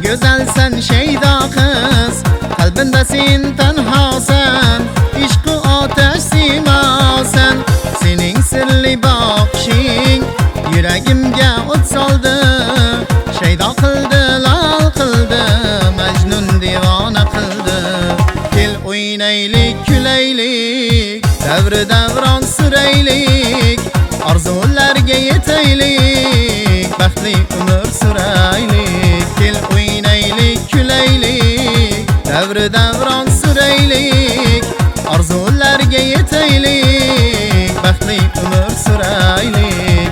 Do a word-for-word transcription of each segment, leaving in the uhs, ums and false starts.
Güzelsen Şeyda kız, kalbinde sen tenhasen, ishq-u ateş simasen. Sening sirli bakışing yuragimga o't soldi, Şeyda qildi, lal qildi, Majnun divona qildi. Kel o'ynaylik, kulaylik, davri davron suraylik, orzularga yetaylik, baxtli umr suraylik. Kel o'ynaylik, kulaylik, davri davron suraylik, orzularga yetaylik, baxtli umr suraylik.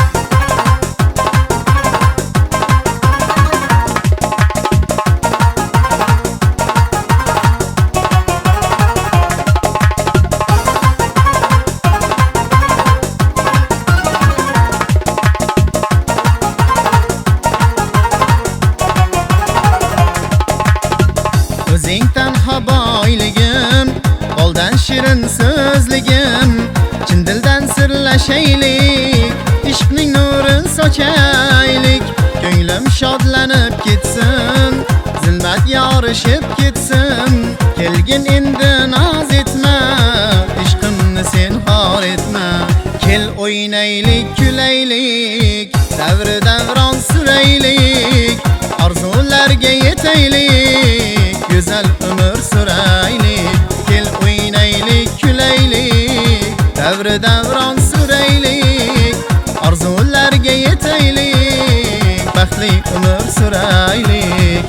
O'zing tanho boyligim, qo'ldan shirin so'zligim, chin dildan sirlashaylik, ishqning nurin sochaylik. Ko'nglim shodlanib ketsin, zulmat yorishib ketsin, kelgin endi noz etma, ishqimni sen xor etma. Kel o'ynaylik, kulaylik, davri davron suraylik, orzularga yetaylik, güzel ömür suraylik. Kel o'ynaylik, kulaylik, davri davron suraylik, orzularga yetaylik, baxtli umr suraylik.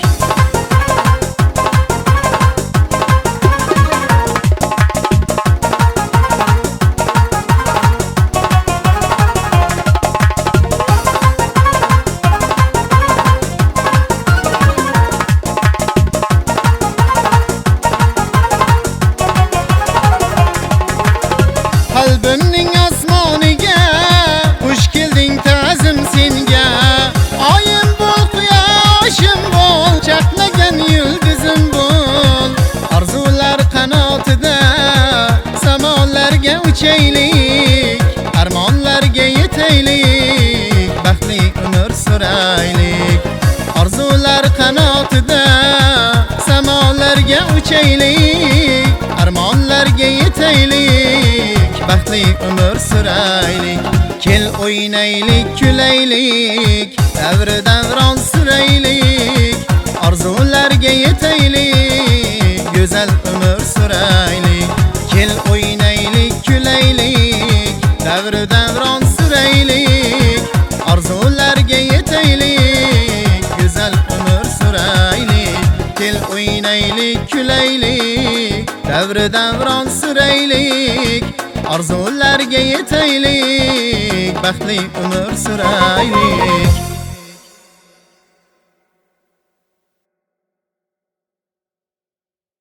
Qalbimning osmoniga xush kelding ta'zim senga. Oyim bo'l, quyoshim bo'l, chaqnagan yulduzim bo'l. Orzular qanotida samolarga uchaylik, armonlarga yetaylik, baxtli umr suraylik. Orzular qanotida samolarga uchaylik, armonlarga yetaylik, baxtli umr suraylik. Kel o'ynaylik, kulaylik, davri davron suraylik, orzularga yetaylik, go'zal umr suraylik. Kel o'ynaylik, kulaylik, davri davron suraylik, orzularga yetaylik, go'zal umr suraylik. Kel o'ynaylik, kulaylik, davri davron suraylik, orzularga yetaylik, baxtli umr suraylik.